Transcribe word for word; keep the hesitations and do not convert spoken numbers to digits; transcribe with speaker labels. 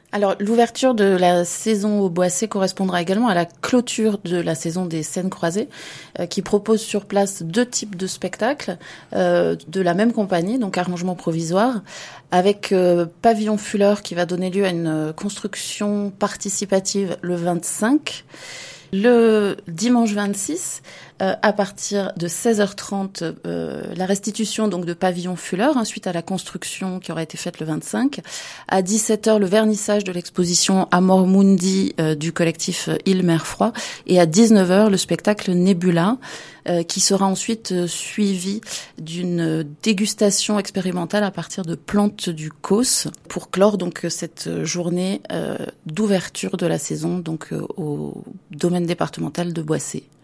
Speaker 1: Alors, l'ouverture de la saison au Boissé correspondra également à la clôture de la saison des Scènes Croisées, euh, qui propose sur place deux types de spectacles euh, de la même compagnie, donc Arrangement Provisoire, avec euh, Pavillon Fuller qui va donner lieu à une construction participative le vingt-cinq. Le dimanche vingt-six, euh, à partir de seize heures trente, euh, la restitution donc de Pavillon Fuller, hein, suite à la construction qui aura été faite le vingt-cinq. À dix-sept heures, le vernissage de l'exposition Amor Mundi euh, du collectif Île Mer Froid. Et à dix-neuf heures, le spectacle Nebula, euh, qui sera ensuite euh, suivi d'une dégustation expérimentale à partir de plantes du Causse pour clore donc cette journée euh, d'ouverture de la saison donc euh, au domaine départemental de Boissé.